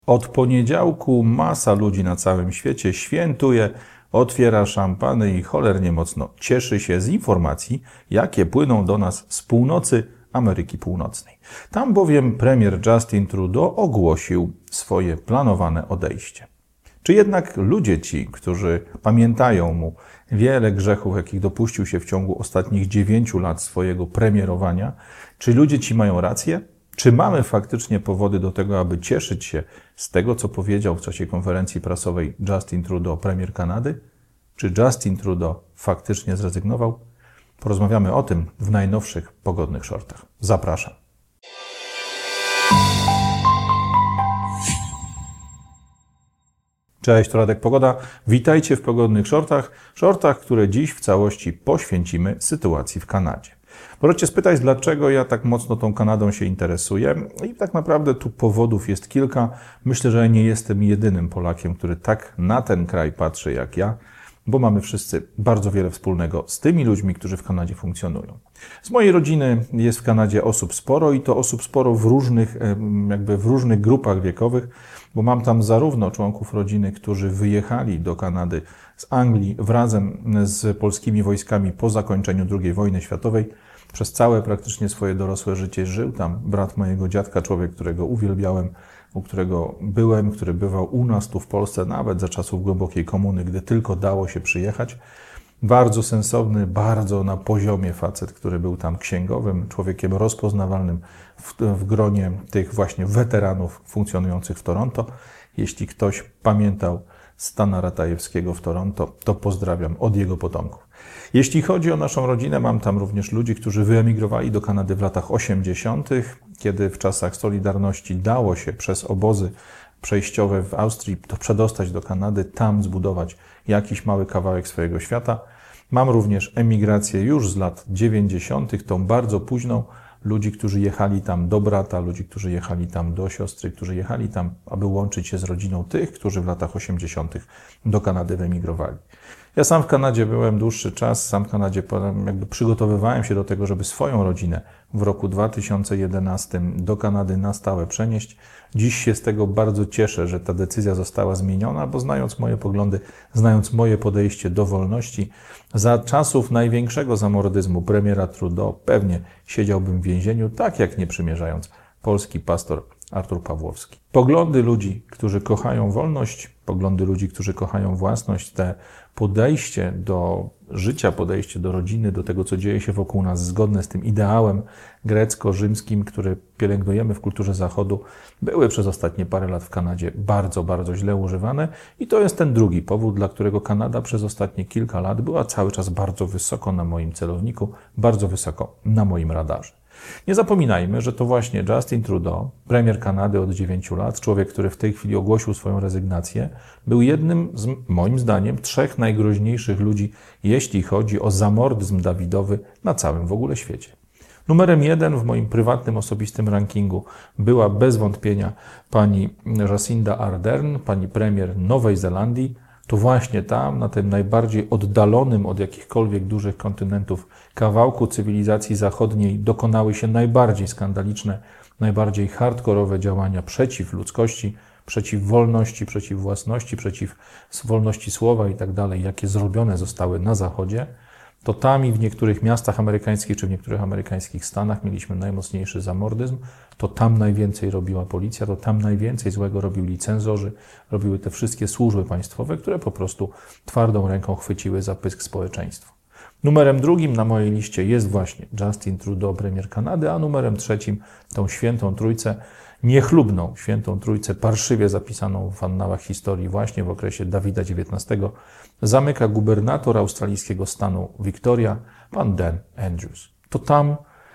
Od poniedziałku masa ludzi na całym świecie świętuje, otwiera szampany i cholernie mocno cieszy się z informacji, jakie płyną do nas z północy Ameryki Północnej. Tam bowiem premier Justin Trudeau ogłosił swoje planowane odejście. Czy jednak ludzie ci, którzy pamiętają mu wiele grzechów, jakich dopuścił się w ciągu ostatnich 9 lat swojego premierowania, czy ludzie ci mają rację? Czy mamy faktycznie powody do tego, aby cieszyć się z tego, co powiedział w czasie konferencji prasowej Justin Trudeau, premier Kanady? Czy Justin Trudeau faktycznie zrezygnował? Porozmawiamy o tym w najnowszych pogodnych shortach. Zapraszam. Cześć, to Radek Pogoda. Witajcie w pogodnych shortach, które dziś w całości poświęcimy sytuacji w Kanadzie. Możecie spytać, dlaczego ja tak mocno tą Kanadą się interesuję. I tak naprawdę tu powodów jest kilka. Myślę, że nie jestem jedynym Polakiem, który tak na ten kraj patrzy jak ja, bo mamy wszyscy bardzo wiele wspólnego z tymi ludźmi, którzy w Kanadzie funkcjonują. Z mojej rodziny jest w Kanadzie osób sporo i to osób sporo w różnych grupach wiekowych, bo mam tam zarówno członków rodziny, którzy wyjechali do Kanady z Anglii razem z polskimi wojskami po zakończeniu II wojny światowej. Przez całe praktycznie swoje dorosłe życie żył tam brat mojego dziadka, człowiek, którego uwielbiałem, u którego byłem, który bywał u nas tu w Polsce, nawet za czasów głębokiej komuny, gdy tylko dało się przyjechać. Bardzo sensowny, bardzo na poziomie facet, który był tam księgowym, człowiekiem rozpoznawalnym w gronie tych właśnie weteranów funkcjonujących w Toronto. Jeśli ktoś pamiętał Stana Ratajewskiego w Toronto, to pozdrawiam od jego potomków. Jeśli chodzi o naszą rodzinę, mam tam również ludzi, którzy wyemigrowali do Kanady w latach 80., kiedy w czasach Solidarności dało się przez obozy przejściowe w Austrii przedostać do Kanady, tam zbudować jakiś mały kawałek swojego świata. Mam również emigrację już z lat 90., tą bardzo późną, ludzi, którzy jechali tam do brata, ludzi, którzy jechali tam do siostry, którzy jechali tam, aby łączyć się z rodziną tych, którzy w latach 80. do Kanady wyemigrowali. Ja sam w Kanadzie byłem dłuższy czas, sam w Kanadzie przygotowywałem się do tego, żeby swoją rodzinę w roku 2011 do Kanady na stałe przenieść. Dziś się z tego bardzo cieszę, że ta decyzja została zmieniona, bo znając moje poglądy, znając moje podejście do wolności, za czasów największego zamordyzmu premiera Trudeau pewnie siedziałbym w więzieniu, tak jak nie przymierzając polski pastor Artur Pawłowski. Poglądy ludzi, którzy kochają wolność, poglądy ludzi, którzy kochają własność, te podejście do życia, podejście do rodziny, do tego, co dzieje się wokół nas, zgodne z tym ideałem grecko-rzymskim, który pielęgnujemy w kulturze Zachodu, były przez ostatnie parę lat w Kanadzie bardzo, bardzo źle używane i to jest ten drugi powód, dla którego Kanada przez ostatnie kilka lat była cały czas bardzo wysoko na moim celowniku, bardzo wysoko na moim radarze. Nie zapominajmy, że to właśnie Justin Trudeau, premier Kanady od 9 lat, człowiek, który w tej chwili ogłosił swoją rezygnację, był jednym z, moim zdaniem, 3 najgroźniejszych ludzi, jeśli chodzi o zamordyzm Dawidowy na całym w ogóle świecie. Numerem 1 w moim prywatnym, osobistym rankingu była bez wątpienia pani Jacinda Ardern, pani premier Nowej Zelandii. To właśnie tam, na tym najbardziej oddalonym od jakichkolwiek dużych kontynentów kawałku cywilizacji zachodniej dokonały się najbardziej skandaliczne, najbardziej hardkorowe działania przeciw ludzkości, przeciw wolności, przeciw własności, przeciw wolności słowa i tak dalej, jakie zrobione zostały na Zachodzie. To tam i w niektórych miastach amerykańskich czy w niektórych amerykańskich stanach mieliśmy najmocniejszy zamordyzm, to tam najwięcej robiła policja, to tam najwięcej złego robili cenzorzy, robiły te wszystkie służby państwowe, które po prostu twardą ręką chwyciły za pysk społeczeństwu. Numerem 2 na mojej liście jest właśnie Justin Trudeau, premier Kanady, a numerem 3 tą świętą trójcę, niechlubną świętą trójcę, parszywie zapisaną w annałach historii właśnie w okresie Dawida XIX, zamyka gubernator australijskiego stanu Victoria, pan Dan Andrews. To tam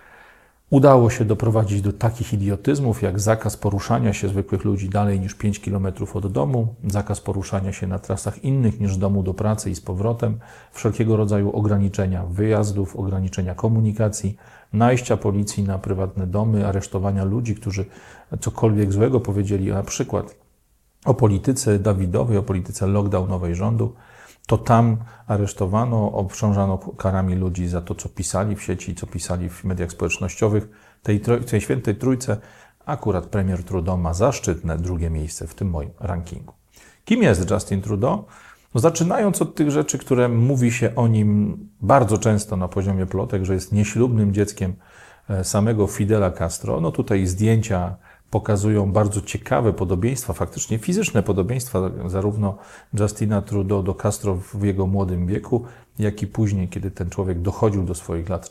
udało się doprowadzić do takich idiotyzmów, jak zakaz poruszania się zwykłych ludzi dalej niż 5 km od domu, zakaz poruszania się na trasach innych niż z domu do pracy i z powrotem, wszelkiego rodzaju ograniczenia wyjazdów, ograniczenia komunikacji, najścia policji na prywatne domy, aresztowania ludzi, którzy cokolwiek złego powiedzieli, na przykład o polityce Dawidowej, o polityce lockdownowej rządu. To tam aresztowano, obciążano karami ludzi za to, co pisali w sieci, co pisali w mediach społecznościowych. Tej świętej trójce akurat premier Trudeau ma zaszczytne drugie miejsce w tym moim rankingu. Kim jest Justin Trudeau? No, zaczynając od tych rzeczy, które mówi się o nim bardzo często na poziomie plotek, że jest nieślubnym dzieckiem samego Fidela Castro. No tutaj zdjęcia pokazują bardzo ciekawe podobieństwa, faktycznie fizyczne podobieństwa zarówno Justina Trudeau do Castro w jego młodym wieku, jak i później, kiedy ten człowiek dochodził do swoich lat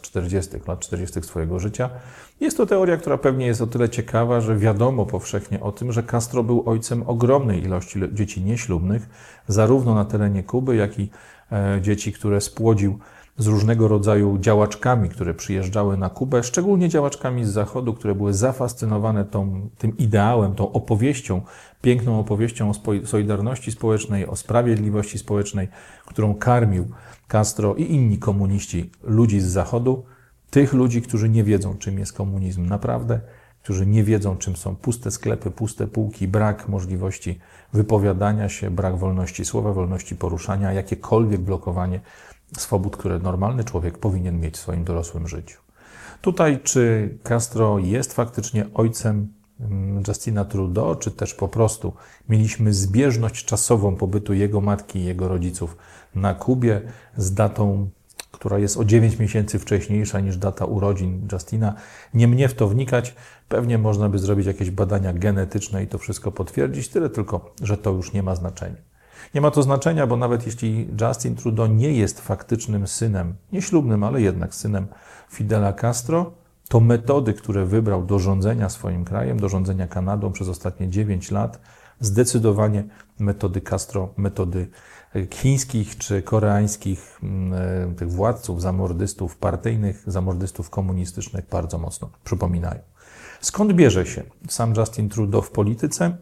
40. swojego życia. Jest to teoria, która pewnie jest o tyle ciekawa, że wiadomo powszechnie o tym, że Castro był ojcem ogromnej ilości dzieci nieślubnych, zarówno na terenie Kuby, jak i dzieci, które spłodził z różnego rodzaju działaczkami, które przyjeżdżały na Kubę, szczególnie działaczkami z Zachodu, które były zafascynowane tym ideałem, tą opowieścią, piękną opowieścią o solidarności społecznej, o sprawiedliwości społecznej, którą karmił Castro i inni komuniści, ludzi z Zachodu, tych ludzi, którzy nie wiedzą, czym jest komunizm naprawdę, którzy nie wiedzą, czym są puste sklepy, puste półki, brak możliwości wypowiadania się, brak wolności słowa, wolności poruszania, jakiekolwiek blokowanie swobód, które normalny człowiek powinien mieć w swoim dorosłym życiu. Tutaj, czy Castro jest faktycznie ojcem Justina Trudeau, czy też po prostu mieliśmy zbieżność czasową pobytu jego matki i jego rodziców na Kubie z datą, która jest o 9 miesięcy wcześniejsza niż data urodzin Justina. Nie mnie w to wnikać, pewnie można by zrobić jakieś badania genetyczne i to wszystko potwierdzić, tyle tylko, że to już nie ma znaczenia. Nie ma to znaczenia, bo nawet jeśli Justin Trudeau nie jest faktycznym synem, nieślubnym, ale jednak synem Fidela Castro, to metody, które wybrał do rządzenia swoim krajem, do rządzenia Kanadą przez ostatnie 9 lat, zdecydowanie metody Castro, metody chińskich czy koreańskich tych władców, zamordystów partyjnych, zamordystów komunistycznych bardzo mocno przypominają. Skąd bierze się sam Justin Trudeau w polityce?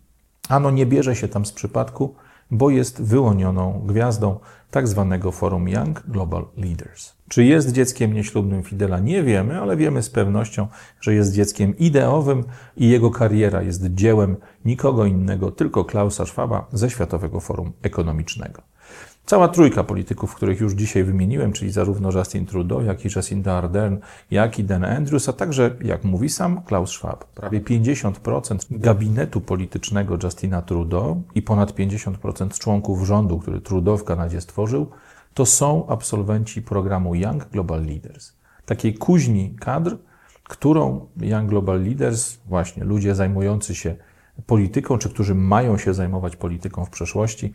Ano nie bierze się tam z przypadku, bo jest wyłonioną gwiazdą tak zwanego forum Young Global Leaders. Czy jest dzieckiem nieślubnym Fidela? Nie wiemy, ale wiemy z pewnością, że jest dzieckiem ideowym i jego kariera jest dziełem nikogo innego, tylko Klausa Schwaba ze Światowego Forum Ekonomicznego. Cała trójka polityków, których już dzisiaj wymieniłem, czyli zarówno Justin Trudeau, jak i Jacinda Ardern, jak i Dan Andrews, a także, jak mówi sam Klaus Schwab, prawie 50% gabinetu politycznego Justina Trudeau i ponad 50% członków rządu, który Trudeau w Kanadzie stworzył, to są absolwenci programu Young Global Leaders. Takiej kuźni kadr, którą Young Global Leaders, właśnie ludzie zajmujący się polityką, czy którzy mają się zajmować polityką w przeszłości,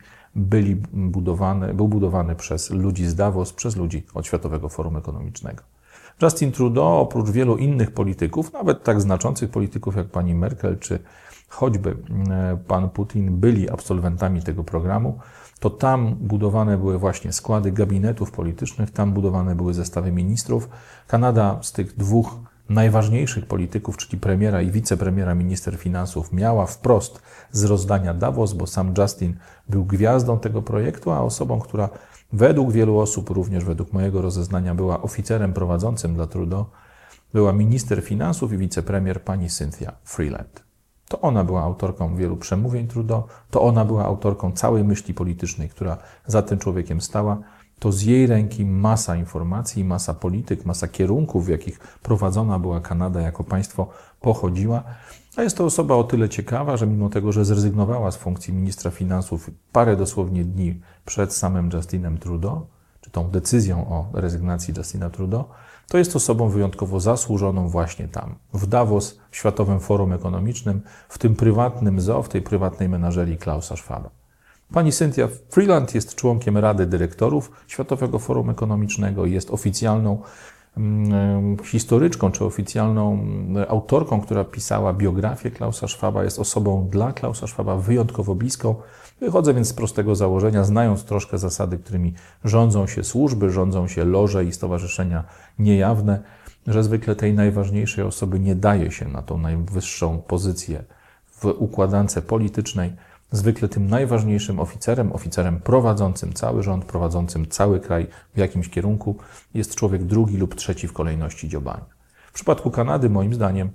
był budowany przez ludzi z Davos, przez ludzi od Światowego Forum Ekonomicznego. Justin Trudeau, oprócz wielu innych polityków, nawet tak znaczących polityków jak pani Merkel, czy choćby pan Putin, byli absolwentami tego programu, to tam budowane były właśnie składy gabinetów politycznych, tam budowane były zestawy ministrów. Kanada z tych dwóch najważniejszych polityków, czyli premiera i wicepremiera, minister finansów, miała wprost z rozdania Davos, bo sam Justin był gwiazdą tego projektu, a osobą, która według wielu osób, również według mojego rozeznania, była oficerem prowadzącym dla Trudeau, była minister finansów i wicepremier pani Cynthia Freeland. To ona była autorką wielu przemówień Trudeau, to ona była autorką całej myśli politycznej, która za tym człowiekiem stała. To z jej ręki masa informacji, masa polityk, masa kierunków, w jakich prowadzona była Kanada jako państwo, pochodziła. A jest to osoba o tyle ciekawa, że mimo tego, że zrezygnowała z funkcji ministra finansów parę dosłownie dni przed samym Justinem Trudeau, czy tą decyzją o rezygnacji Justina Trudeau, to jest osobą wyjątkowo zasłużoną właśnie tam, w Davos, w Światowym Forum Ekonomicznym, w tym prywatnym zoo, w tej prywatnej menażerii Klausa Schwaba. Pani Cynthia Freeland jest członkiem Rady Dyrektorów Światowego Forum Ekonomicznego i jest oficjalną historyczką, czy oficjalną autorką, która pisała biografię Klausa Schwaba, jest osobą dla Klausa Schwaba wyjątkowo bliską. Wychodzę więc z prostego założenia, znając troszkę zasady, którymi rządzą się służby, rządzą się loże i stowarzyszenia niejawne, że zwykle tej najważniejszej osoby nie daje się na tą najwyższą pozycję w układance politycznej. Zwykle tym najważniejszym oficerem prowadzącym cały rząd, prowadzącym cały kraj w jakimś kierunku jest człowiek drugi lub trzeci w kolejności dziobania. W przypadku Kanady, moim zdaniem,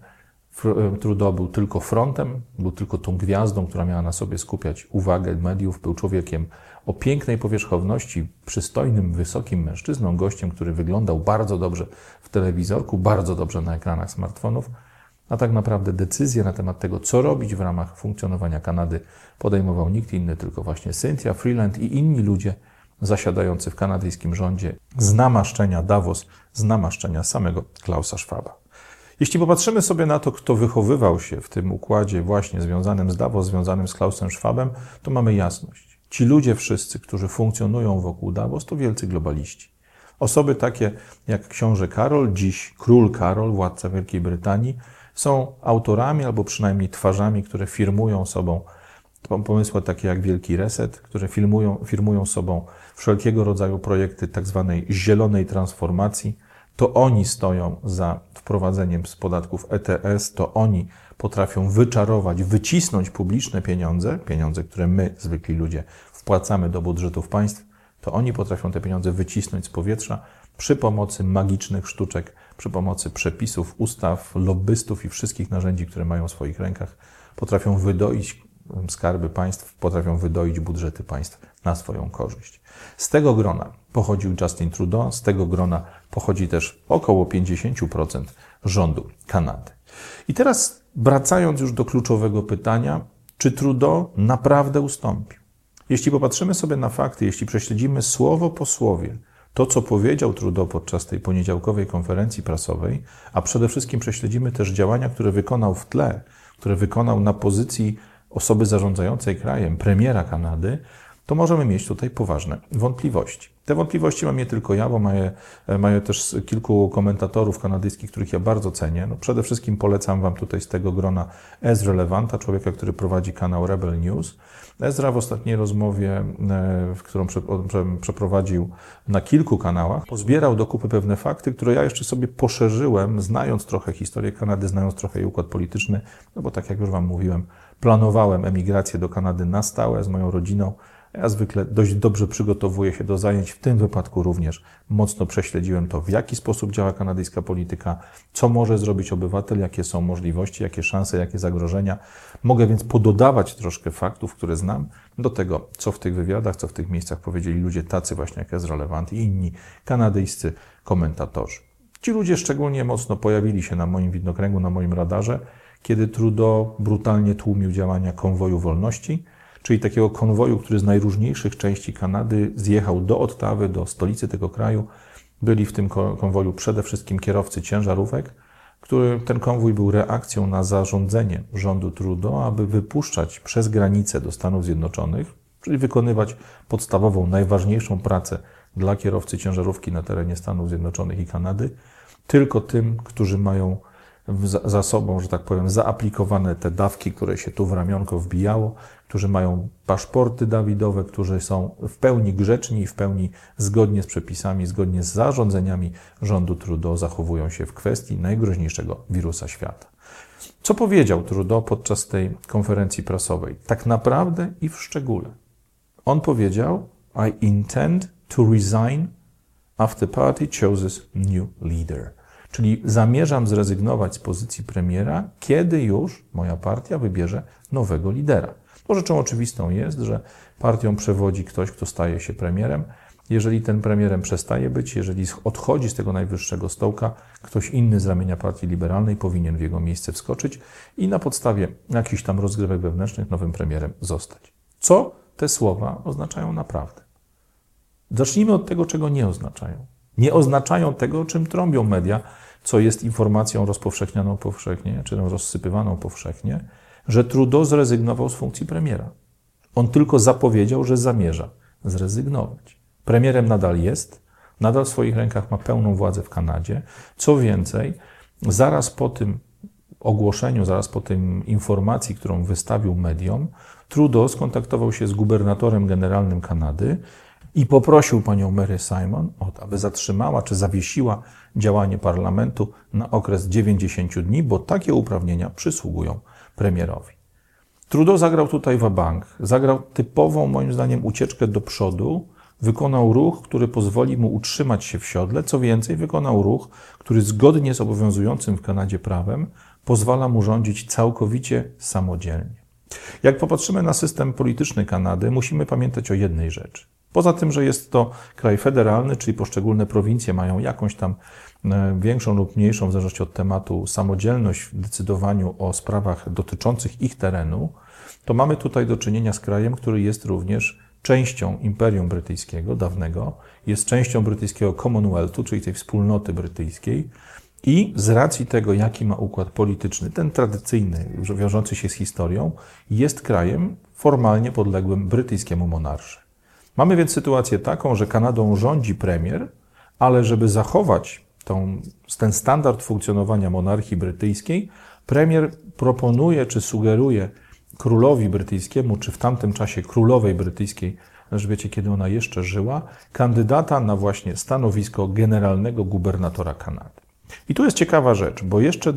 Trudeau był tylko frontem, był tylko tą gwiazdą, która miała na sobie skupiać uwagę mediów, był człowiekiem o pięknej powierzchowności, przystojnym, wysokim mężczyzną, gościem, który wyglądał bardzo dobrze w telewizorku, bardzo dobrze na ekranach smartfonów, A tak naprawdę decyzje na temat tego, co robić w ramach funkcjonowania Kanady, podejmował nikt inny, tylko właśnie Cynthia Freeland i inni ludzie zasiadający w kanadyjskim rządzie z namaszczenia Davos, z namaszczenia samego Klausa Schwaba. Jeśli popatrzymy sobie na to, kto wychowywał się w tym układzie właśnie związanym z Davos, związanym z Klausem Schwabem, to mamy jasność. Ci ludzie wszyscy, którzy funkcjonują wokół Davos, to wielcy globaliści. Osoby takie jak książę Karol, dziś król Karol, władca Wielkiej Brytanii, są autorami albo przynajmniej twarzami, które firmują sobą pomysły takie jak Wielki Reset, które firmują sobą wszelkiego rodzaju projekty tak zwanej zielonej transformacji. To oni stoją za wprowadzeniem z podatków ETS, to oni potrafią wyczarować, wycisnąć publiczne pieniądze, które my, zwykli ludzie, wpłacamy do budżetów państw, to oni potrafią te pieniądze wycisnąć z powietrza przy pomocy magicznych sztuczek, przy pomocy przepisów, ustaw, lobbystów i wszystkich narzędzi, które mają w swoich rękach, potrafią wydoić skarby państw, potrafią wydoić budżety państw na swoją korzyść. Z tego grona pochodził Justin Trudeau, z tego grona pochodzi też około 50% rządu Kanady. I teraz wracając już do kluczowego pytania, czy Trudeau naprawdę ustąpił? Jeśli popatrzymy sobie na fakty, jeśli prześledzimy słowo po słowie to, co powiedział Trudeau podczas tej poniedziałkowej konferencji prasowej, a przede wszystkim prześledzimy też działania, które wykonał w tle, które wykonał na pozycji osoby zarządzającej krajem, premiera Kanady, to możemy mieć tutaj poważne wątpliwości. Te wątpliwości mam nie tylko ja, bo mają też kilku komentatorów kanadyjskich, których ja bardzo cenię. No przede wszystkim polecam Wam tutaj z tego grona Ezra Levanta, człowieka, który prowadzi kanał Rebel News. Ezra w ostatniej rozmowie, którą przeprowadził na kilku kanałach, pozbierał do kupy pewne fakty, które ja jeszcze sobie poszerzyłem, znając trochę historię Kanady, znając trochę jej układ polityczny, no bo tak jak już Wam mówiłem, planowałem emigrację do Kanady na stałe z moją rodziną. Ja zwykle dość dobrze przygotowuję się do zajęć, w tym wypadku również mocno prześledziłem to, w jaki sposób działa kanadyjska polityka, co może zrobić obywatel, jakie są możliwości, jakie szanse, jakie zagrożenia. Mogę więc pododawać troszkę faktów, które znam, do tego, co w tych wywiadach, co w tych miejscach powiedzieli ludzie tacy właśnie jak Ezra Levant i inni kanadyjscy komentatorzy. Ci ludzie szczególnie mocno pojawili się na moim widnokręgu, na moim radarze, kiedy Trudeau brutalnie tłumił działania konwoju wolności, czyli takiego konwoju, który z najróżniejszych części Kanady zjechał do Ottawy, do stolicy tego kraju. Byli w tym konwoju przede wszystkim kierowcy ciężarówek, ten konwój był reakcją na zarządzenie rządu Trudeau, aby wypuszczać przez granicę do Stanów Zjednoczonych, czyli wykonywać podstawową, najważniejszą pracę dla kierowcy ciężarówki na terenie Stanów Zjednoczonych i Kanady, tylko tym, którzy mają za sobą, że tak powiem, zaaplikowane te dawki, które się tu w ramionko wbijało, którzy mają paszporty Dawidowe, którzy są w pełni grzeczni i w pełni zgodnie z przepisami, zgodnie z zarządzeniami rządu Trudeau zachowują się w kwestii najgroźniejszego wirusa świata. Co powiedział Trudeau podczas tej konferencji prasowej? Tak naprawdę i w szczególe. On powiedział: I intend to resign after party chooses new leader. Czyli zamierzam zrezygnować z pozycji premiera, kiedy już moja partia wybierze nowego lidera. To rzeczą oczywistą jest, że partią przewodzi ktoś, kto staje się premierem. Jeżeli ten premierem przestaje być, jeżeli odchodzi z tego najwyższego stołka, ktoś inny z ramienia partii liberalnej powinien w jego miejsce wskoczyć i na podstawie jakichś tam rozgrywek wewnętrznych nowym premierem zostać. Co te słowa oznaczają naprawdę? Zacznijmy od tego, czego nie oznaczają. Nie oznaczają tego, o czym trąbią media, co jest informacją rozpowszechnianą powszechnie, czy rozsypywaną powszechnie, że Trudeau zrezygnował z funkcji premiera. On tylko zapowiedział, że zamierza zrezygnować. Premierem nadal jest, nadal w swoich rękach ma pełną władzę w Kanadzie. Co więcej, zaraz po tym ogłoszeniu, zaraz po tym informacji, którą wystawił mediom, Trudeau skontaktował się z gubernatorem generalnym Kanady i poprosił panią Mary Simon, aby zatrzymała czy zawiesiła działanie parlamentu na okres 90 dni, bo takie uprawnienia przysługują premierowi. Trudeau zagrał tutaj va-bank, zagrał typową, moim zdaniem, ucieczkę do przodu, wykonał ruch, który pozwoli mu utrzymać się w siodle, co więcej, wykonał ruch, który zgodnie z obowiązującym w Kanadzie prawem pozwala mu rządzić całkowicie samodzielnie. Jak popatrzymy na system polityczny Kanady, musimy pamiętać o jednej rzeczy. Poza tym, że jest to kraj federalny, czyli poszczególne prowincje mają jakąś tam większą lub mniejszą, w zależności od tematu, samodzielność w decydowaniu o sprawach dotyczących ich terenu, to mamy tutaj do czynienia z krajem, który jest również częścią Imperium Brytyjskiego dawnego, jest częścią brytyjskiego Commonwealthu, czyli tej wspólnoty brytyjskiej i z racji tego, jaki ma układ polityczny, ten tradycyjny, wiążący się z historią, jest krajem formalnie podległym brytyjskiemu monarsze. Mamy więc sytuację taką, że Kanadą rządzi premier, ale żeby zachować ten standard funkcjonowania monarchii brytyjskiej, premier proponuje czy sugeruje królowi brytyjskiemu, czy w tamtym czasie królowej brytyjskiej, Elżbiecie, kiedy ona jeszcze żyła, kandydata na właśnie stanowisko generalnego gubernatora Kanady. I tu jest ciekawa rzecz, bo jeszcze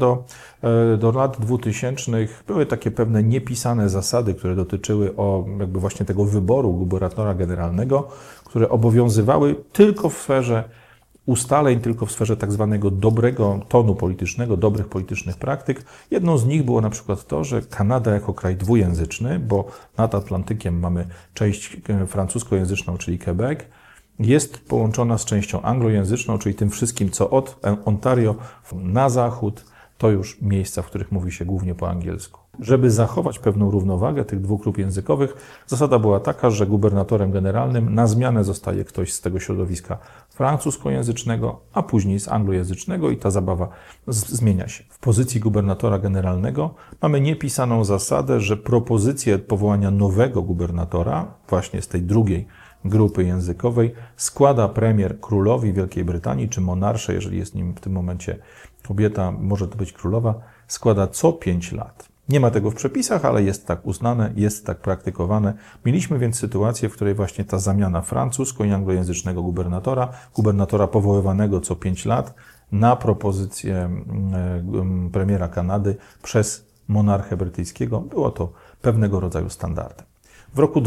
do lat 2000 były takie pewne niepisane zasady, które dotyczyły jakby właśnie tego wyboru gubernatora generalnego, które obowiązywały tylko w sferze ustaleń, tylko w sferze tak zwanego dobrego tonu politycznego, dobrych politycznych praktyk. Jedną z nich było na przykład to, że Kanada jako kraj dwujęzyczny, bo nad Atlantykiem mamy część francuskojęzyczną, czyli Quebec, jest połączona z częścią anglojęzyczną, czyli tym wszystkim, co od Ontario na zachód, to już miejsca, w których mówi się głównie po angielsku. Żeby zachować pewną równowagę tych dwóch grup językowych, zasada była taka, że gubernatorem generalnym na zmianę zostaje ktoś z tego środowiska francuskojęzycznego, a później z anglojęzycznego i ta zabawa zmienia się. W pozycji gubernatora generalnego mamy niepisaną zasadę, że propozycję powołania nowego gubernatora, właśnie z tej drugiej grupy językowej, składa premier królowi Wielkiej Brytanii, czy monarsze, jeżeli jest nim w tym momencie kobieta, może to być królowa, składa co 5 lat. Nie ma tego w przepisach, ale jest tak uznane, jest tak praktykowane. Mieliśmy więc sytuację, w której właśnie ta zamiana francusko- i anglojęzycznego gubernatora powoływanego co 5 lat na propozycję premiera Kanady przez monarchę brytyjskiego, było to pewnego rodzaju standardem. W roku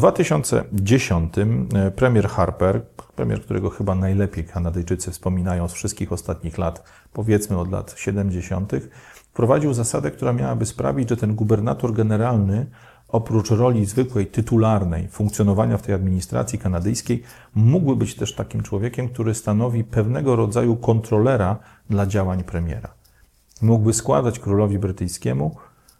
2010 premier Harper, premier, którego chyba najlepiej Kanadyjczycy wspominają z wszystkich ostatnich lat, powiedzmy od lat 70., wprowadził zasadę, która miałaby sprawić, że ten gubernator generalny, oprócz roli zwykłej, tytularnej, funkcjonowania w tej administracji kanadyjskiej, mógłby być też takim człowiekiem, który stanowi pewnego rodzaju kontrolera dla działań premiera. Mógłby składać królowi brytyjskiemu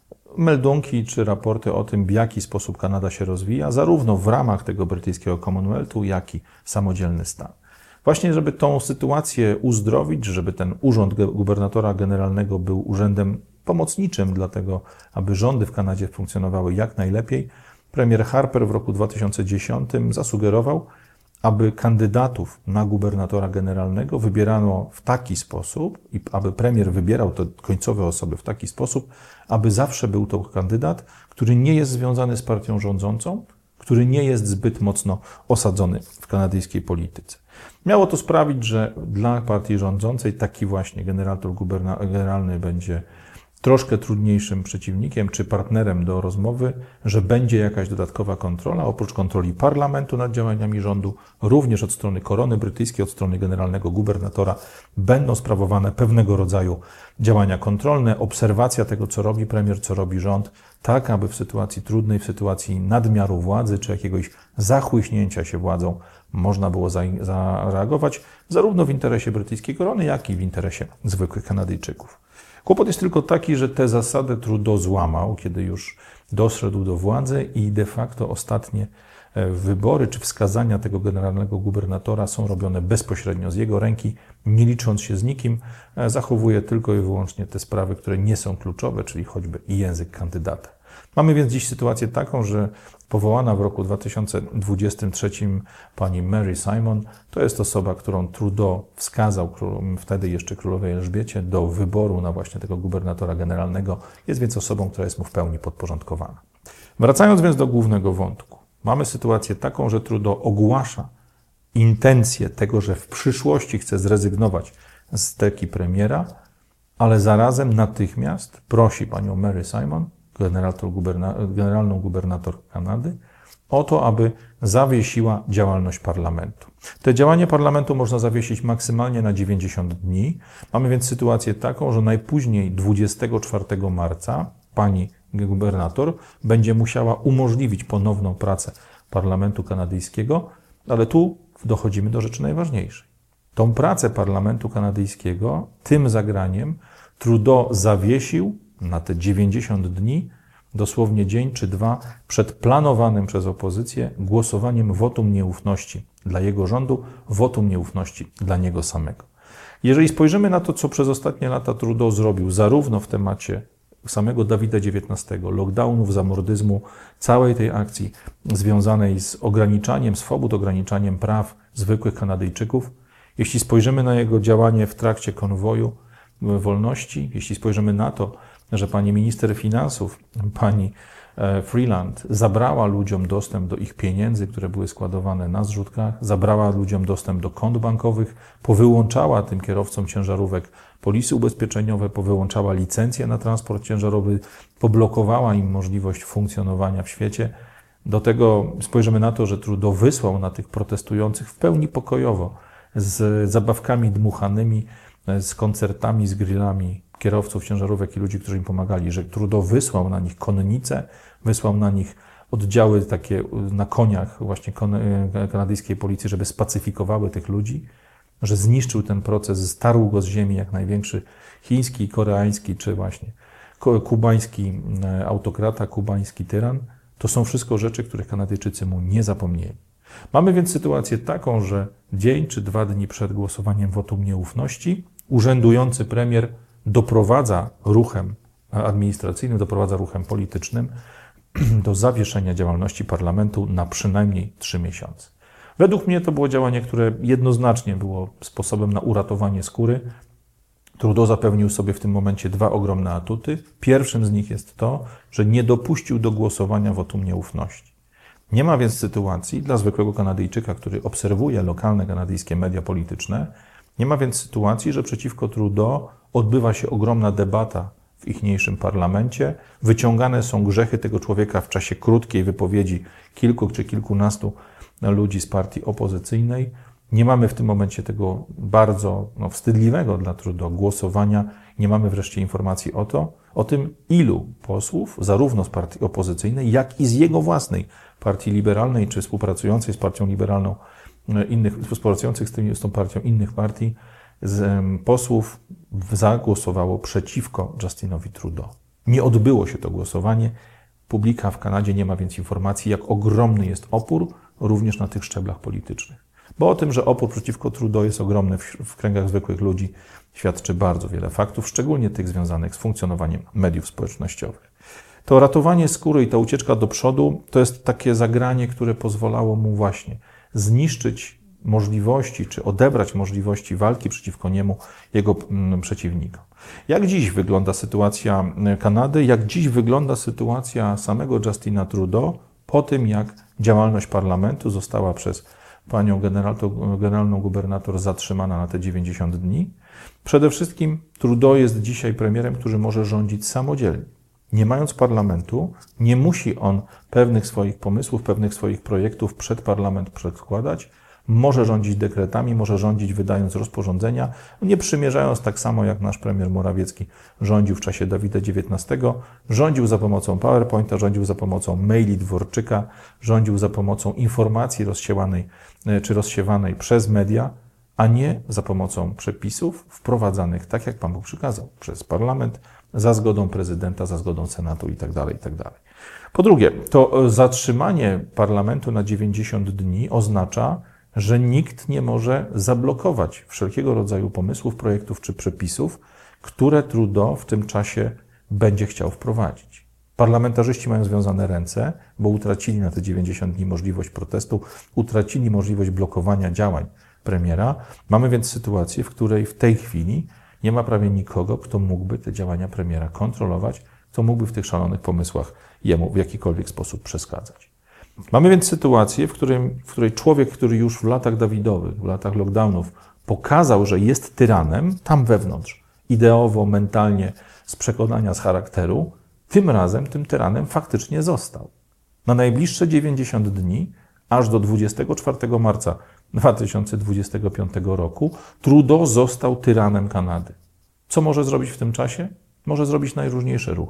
meldunki czy raporty o tym, w jaki sposób Kanada się rozwija, zarówno w ramach tego brytyjskiego Commonwealthu, jak i samodzielny stan. Właśnie, żeby tą sytuację uzdrowić, żeby ten urząd gubernatora generalnego był urzędem pomocniczym, dlatego aby rządy w Kanadzie funkcjonowały jak najlepiej, premier Harper w roku 2010 zasugerował, aby kandydatów na gubernatora generalnego wybierano w taki sposób i aby premier wybierał te końcowe osoby w taki sposób, aby zawsze był to kandydat, który nie jest związany z partią rządzącą, który nie jest zbyt mocno osadzony w kanadyjskiej polityce. Miało to sprawić, że dla partii rządzącej taki właśnie generator generalny będzie troszkę trudniejszym przeciwnikiem czy partnerem do rozmowy, że będzie jakaś dodatkowa kontrola, oprócz kontroli parlamentu nad działaniami rządu, również od strony korony brytyjskiej, od strony generalnego gubernatora będą sprawowane pewnego rodzaju działania kontrolne, obserwacja tego, co robi premier, co robi rząd, tak aby w sytuacji trudnej, w sytuacji nadmiaru władzy czy jakiegoś zachłyśnięcia się władzą można było zareagować zarówno w interesie brytyjskiej korony, jak i w interesie zwykłych Kanadyjczyków. Kłopot jest tylko taki, że tę zasadę Trudeau złamał, kiedy już doszedł do władzy i de facto ostatnie wybory czy wskazania tego generalnego gubernatora są robione bezpośrednio z jego ręki, nie licząc się z nikim, zachowuje tylko i wyłącznie te sprawy, które nie są kluczowe, czyli choćby język kandydata. Mamy więc dziś sytuację taką, że powołana w roku 2023 pani Mary Simon to jest osoba, którą Trudeau wskazał wtedy jeszcze królowej Elżbiecie do wyboru na właśnie tego gubernatora generalnego. Jest więc osobą, która jest mu w pełni podporządkowana. Wracając więc do głównego wątku. Mamy sytuację taką, że Trudeau ogłasza intencję tego, że w przyszłości chce zrezygnować z steki premiera, ale zarazem natychmiast prosi panią Mary Simon, generalną gubernator Kanady, o to, aby zawiesiła działalność parlamentu. Te działanie parlamentu można zawiesić maksymalnie na 90 dni. Mamy więc sytuację taką, że najpóźniej 24 marca pani gubernator będzie musiała umożliwić ponowną pracę parlamentu kanadyjskiego, ale tu dochodzimy do rzeczy najważniejszej. Tą pracę parlamentu kanadyjskiego, tym zagraniem Trudeau zawiesił na te 90 dni, dosłownie dzień czy dwa przed planowanym przez opozycję głosowaniem wotum nieufności dla jego rządu, wotum nieufności dla niego samego. Jeżeli spojrzymy na to, co przez ostatnie lata Trudeau zrobił, zarówno w temacie samego Davida XIX, lockdownów, zamordyzmu, całej tej akcji związanej z ograniczaniem swobód, ograniczaniem praw zwykłych Kanadyjczyków, jeśli spojrzymy na jego działanie w trakcie konwoju wolności, jeśli spojrzymy na to, że pani minister finansów, pani Freeland zabrała ludziom dostęp do ich pieniędzy, które były składowane na zrzutkach, zabrała ludziom dostęp do kont bankowych, powyłączała tym kierowcom ciężarówek polisy ubezpieczeniowe, powyłączała licencje na transport ciężarowy, poblokowała im możliwość funkcjonowania w świecie. Do tego spojrzymy na to, że Trudeau wysłał na tych protestujących w pełni pokojowo, z zabawkami dmuchanymi, z koncertami, z grillami kierowców ciężarówek i ludzi, którzy im pomagali, że Trudeau wysłał na nich konnice, wysłał na nich oddziały takie na koniach właśnie kanadyjskiej policji, żeby spacyfikowały tych ludzi, że zniszczył ten proces, starł go z ziemi jak największy chiński, koreański czy właśnie kubański autokrata, kubański tyran. To są wszystko rzeczy, których Kanadyjczycy mu nie zapomnieli. Mamy więc sytuację taką, że dzień czy 2 dni przed głosowaniem wotum nieufności urzędujący premier doprowadza ruchem administracyjnym, doprowadza ruchem politycznym do zawieszenia działalności parlamentu na przynajmniej 3 miesiące. Według mnie to było działanie, które jednoznacznie było sposobem na uratowanie skóry. Trudeau zapewnił sobie w tym momencie 2 ogromne atuty. Pierwszym z nich jest to, że nie dopuścił do głosowania wotum nieufności. Nie ma więc sytuacji dla zwykłego Kanadyjczyka, który obserwuje lokalne kanadyjskie media polityczne, nie ma więc sytuacji, że przeciwko Trudeau odbywa się ogromna debata w ichniejszym parlamencie, wyciągane są grzechy tego człowieka w czasie krótkiej wypowiedzi kilku czy kilkunastu ludzi z partii opozycyjnej. Nie mamy w tym momencie tego bardzo wstydliwego dla Trudeau głosowania. Nie mamy wreszcie informacji o tym, ilu posłów, zarówno z partii opozycyjnej, jak i z jego własnej partii liberalnej, czy współpracującej z partią liberalną, współpracujących z tą partią innych partii, posłów zagłosowało przeciwko Justinowi Trudeau. Nie odbyło się to głosowanie. Publika w Kanadzie nie ma więc informacji, jak ogromny jest opór również na tych szczeblach politycznych. Bo o tym, że opór przeciwko Trudeau jest ogromny w kręgach zwykłych ludzi, świadczy bardzo wiele faktów, szczególnie tych związanych z funkcjonowaniem mediów społecznościowych. To ratowanie skóry i ta ucieczka do przodu to jest takie zagranie, które pozwalało mu właśnie zniszczyć możliwości, czy odebrać możliwości walki przeciwko niemu jego przeciwnikom. Jak dziś wygląda sytuacja Kanady? Jak dziś wygląda sytuacja samego Justina Trudeau po tym, jak działalność parlamentu została przez panią generalną gubernator zatrzymana na te 90 dni? Przede wszystkim Trudeau jest dzisiaj premierem, który może rządzić samodzielnie. Nie mając parlamentu, nie musi on pewnych swoich pomysłów, pewnych swoich projektów przed parlament przedkładać. Może rządzić dekretami, może rządzić wydając rozporządzenia, nie przymierzając tak samo jak nasz premier Morawiecki rządził w czasie Davida XIX, rządził za pomocą PowerPointa, rządził za pomocą maili Dworczyka, rządził za pomocą informacji rozsiewanej przez media, a nie za pomocą przepisów wprowadzanych tak, jak Pan Bóg przykazał, przez parlament, za zgodą prezydenta, za zgodą Senatu itd., itd. Po drugie, to zatrzymanie parlamentu na 90 dni oznacza, że nikt nie może zablokować wszelkiego rodzaju pomysłów, projektów czy przepisów, które Trudeau w tym czasie będzie chciał wprowadzić. Parlamentarzyści mają związane ręce, bo utracili na te 90 dni możliwość protestu, utracili możliwość blokowania działań premiera. Mamy więc sytuację, w której w tej chwili nie ma prawie nikogo, kto mógłby te działania premiera kontrolować, kto mógłby w tych szalonych pomysłach jemu w jakikolwiek sposób przeszkadzać. Mamy więc sytuację, w której człowiek, który już w latach Dawidowych, w latach lockdownów pokazał, że jest tyranem, tam wewnątrz, ideowo, mentalnie, z przekonania, z charakteru, tym razem tym tyranem faktycznie został. Na najbliższe 90 dni, aż do 24 marca 2025 roku, Trudeau został tyranem Kanady. Co może zrobić w tym czasie? Może zrobić najróżniejsze ruchy.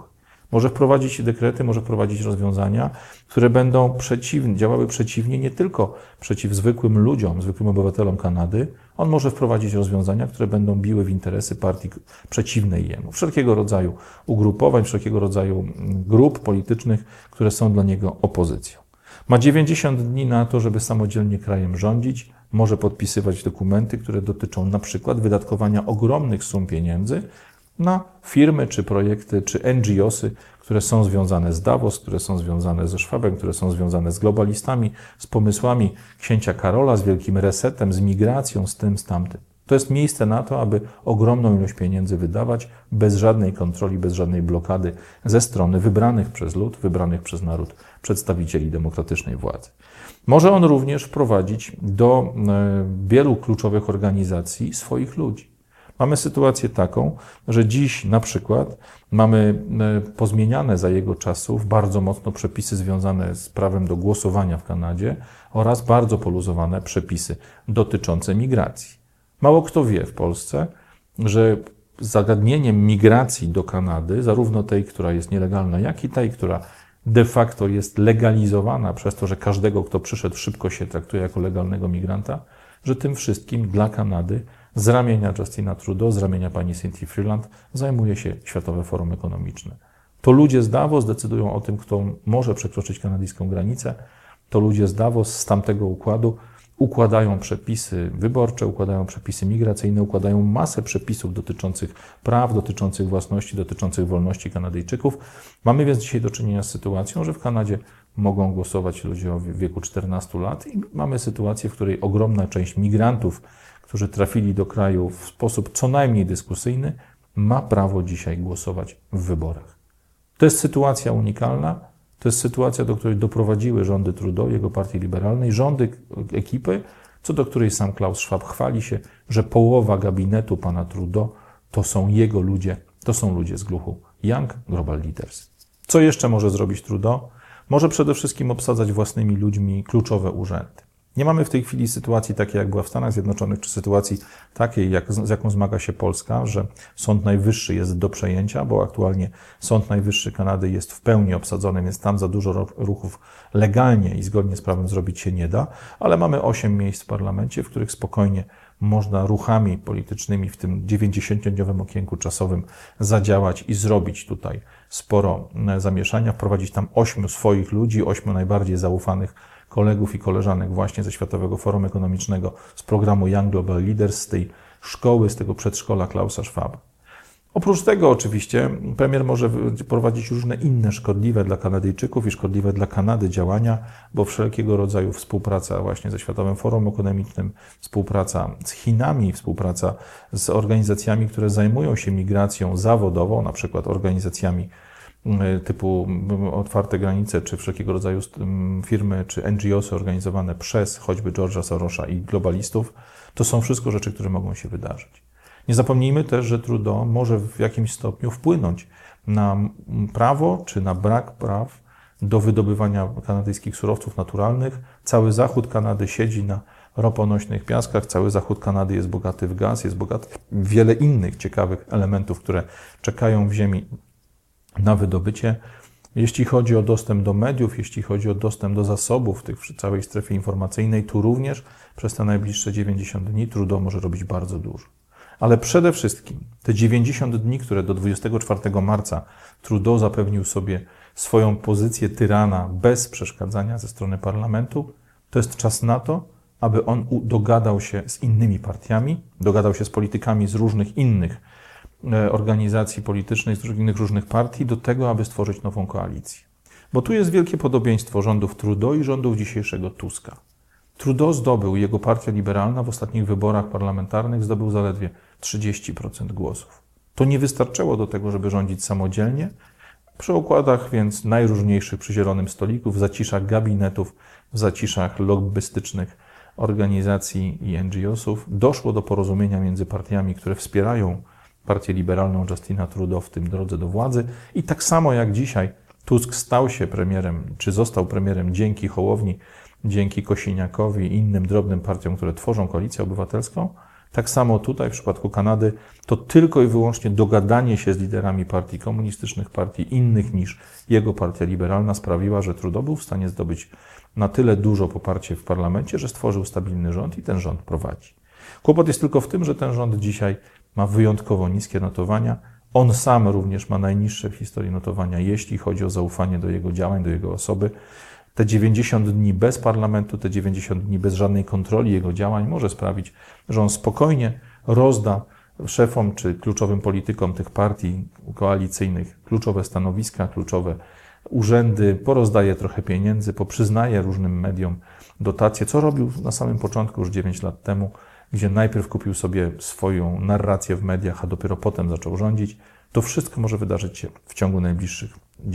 Może wprowadzić dekrety, może wprowadzić rozwiązania, które będą działały przeciwnie nie tylko przeciw zwykłym ludziom, zwykłym obywatelom Kanady. On może wprowadzić rozwiązania, które będą biły w interesy partii przeciwnej jemu. Wszelkiego rodzaju ugrupowań, wszelkiego rodzaju grup politycznych, które są dla niego opozycją. Ma 90 dni na to, żeby samodzielnie krajem rządzić. Może podpisywać dokumenty, które dotyczą na przykład wydatkowania ogromnych sum pieniędzy na firmy, czy projekty, czy NGOsy, które są związane z Davos, które są związane ze Schwabem, które są związane z globalistami, z pomysłami księcia Karola, z wielkim resetem, z migracją, z tym, z tamtym. To jest miejsce na to, aby ogromną ilość pieniędzy wydawać bez żadnej kontroli, bez żadnej blokady ze strony wybranych przez lud, wybranych przez naród przedstawicieli demokratycznej władzy. Może on również wprowadzić do wielu kluczowych organizacji swoich ludzi. Mamy sytuację taką, że dziś na przykład mamy pozmieniane za jego czasów bardzo mocno przepisy związane z prawem do głosowania w Kanadzie oraz bardzo poluzowane przepisy dotyczące migracji. Mało kto wie w Polsce, że zagadnieniem migracji do Kanady, zarówno tej, która jest nielegalna, jak i tej, która de facto jest legalizowana przez to, że każdego, kto przyszedł szybko się traktuje jako legalnego migranta, że tym wszystkim dla Kanady z ramienia Justina Trudeau, z ramienia pani Cynthia Freeland zajmuje się Światowe Forum Ekonomiczne. To ludzie z Davos decydują o tym, kto może przekroczyć kanadyjską granicę. To ludzie z Davos, z tamtego układu układają przepisy wyborcze, układają przepisy migracyjne, układają masę przepisów dotyczących praw, dotyczących własności, dotyczących wolności Kanadyjczyków. Mamy więc dzisiaj do czynienia z sytuacją, że w Kanadzie mogą głosować ludzie o wieku 14 lat i mamy sytuację, w której ogromna część migrantów, którzy trafili do kraju w sposób co najmniej dyskusyjny, ma prawo dzisiaj głosować w wyborach. To jest sytuacja unikalna, to jest sytuacja, do której doprowadziły rządy Trudeau, jego partii liberalnej, rządy ekipy, co do której sam Klaus Schwab chwali się, że połowa gabinetu pana Trudeau to są jego ludzie, to są ludzie z gluchu Young Global Leaders. Co jeszcze może zrobić Trudeau? Może przede wszystkim obsadzać własnymi ludźmi kluczowe urzędy. Nie mamy w tej chwili sytuacji takiej, jak była w Stanach Zjednoczonych, czy sytuacji takiej, z jaką zmaga się Polska, że Sąd Najwyższy jest do przejęcia, bo aktualnie Sąd Najwyższy Kanady jest w pełni obsadzony, więc tam za dużo ruchów legalnie i zgodnie z prawem zrobić się nie da, ale mamy 8 miejsc w parlamencie, w których spokojnie można ruchami politycznymi w tym 90-dniowym okienku czasowym zadziałać i zrobić tutaj sporo zamieszania, wprowadzić tam 8 swoich ludzi, 8 najbardziej zaufanych kolegów i koleżanek właśnie ze Światowego Forum Ekonomicznego, z programu Young Global Leaders, z tej szkoły, z tego przedszkola Klausa Schwaba. Oprócz tego oczywiście premier może prowadzić różne inne szkodliwe dla Kanadyjczyków i szkodliwe dla Kanady działania, bo wszelkiego rodzaju współpraca właśnie ze Światowym Forum Ekonomicznym, współpraca z Chinami, współpraca z organizacjami, które zajmują się migracją zawodową, na przykład organizacjami typu Otwarte Granice, czy wszelkiego rodzaju firmy, czy NGOsy organizowane przez choćby George'a Sorosa i globalistów, to są wszystko rzeczy, które mogą się wydarzyć. Nie zapomnijmy też, że Trudeau może w jakimś stopniu wpłynąć na prawo, czy na brak praw do wydobywania kanadyjskich surowców naturalnych. Cały zachód Kanady siedzi na roponośnych piaskach, cały zachód Kanady jest bogaty w gaz, jest bogaty w wiele innych ciekawych elementów, które czekają w ziemi na wydobycie. Jeśli chodzi o dostęp do mediów, jeśli chodzi o dostęp do zasobów w całej strefie informacyjnej, tu również przez te najbliższe 90 dni Trudeau może robić bardzo dużo. Ale przede wszystkim te 90 dni, które do 24 marca Trudeau zapewnił sobie swoją pozycję tyrana bez przeszkadzania ze strony parlamentu, to jest czas na to, aby on dogadał się z innymi partiami, dogadał się z politykami z różnych innych organizacji politycznych, z innych różnych partii, do tego, aby stworzyć nową koalicję. Bo tu jest wielkie podobieństwo rządów Trudeau i rządów dzisiejszego Tuska. Trudeau zdobył, jego partia liberalna w ostatnich wyborach parlamentarnych zdobył zaledwie 30% głosów. To nie wystarczyło do tego, żeby rządzić samodzielnie. Przy układach więc najróżniejszych przy zielonym stoliku, w zaciszach gabinetów, w zaciszach lobbystycznych organizacji i NGOsów doszło do porozumienia między partiami, które wspierają partię liberalną Justina Trudeau w tym drodze do władzy. I tak samo jak dzisiaj Tusk stał się premierem, czy został premierem dzięki Hołowni, dzięki Kosiniakowi i innym drobnym partiom, które tworzą Koalicję Obywatelską, Tak samo tutaj w przypadku Kanady to tylko i wyłącznie dogadanie się z liderami partii komunistycznych, partii innych niż jego partia liberalna sprawiła, że Trudeau był w stanie zdobyć na tyle dużo poparcie w parlamencie, że stworzył stabilny rząd i ten rząd prowadzi. Kłopot jest tylko w tym, że ten rząd dzisiaj ma wyjątkowo niskie notowania. On sam również ma najniższe w historii notowania, jeśli chodzi o zaufanie do jego działań, do jego osoby. Te 90 dni bez parlamentu, te 90 dni bez żadnej kontroli jego działań może sprawić, że on spokojnie rozda szefom czy kluczowym politykom tych partii koalicyjnych kluczowe stanowiska, kluczowe urzędy, porozdaje trochę pieniędzy, poprzyznaje różnym mediom dotacje, co robił na samym początku, już 9 lat temu, gdzie najpierw kupił sobie swoją narrację w mediach, a dopiero potem zaczął rządzić. To wszystko może wydarzyć się w ciągu najbliższych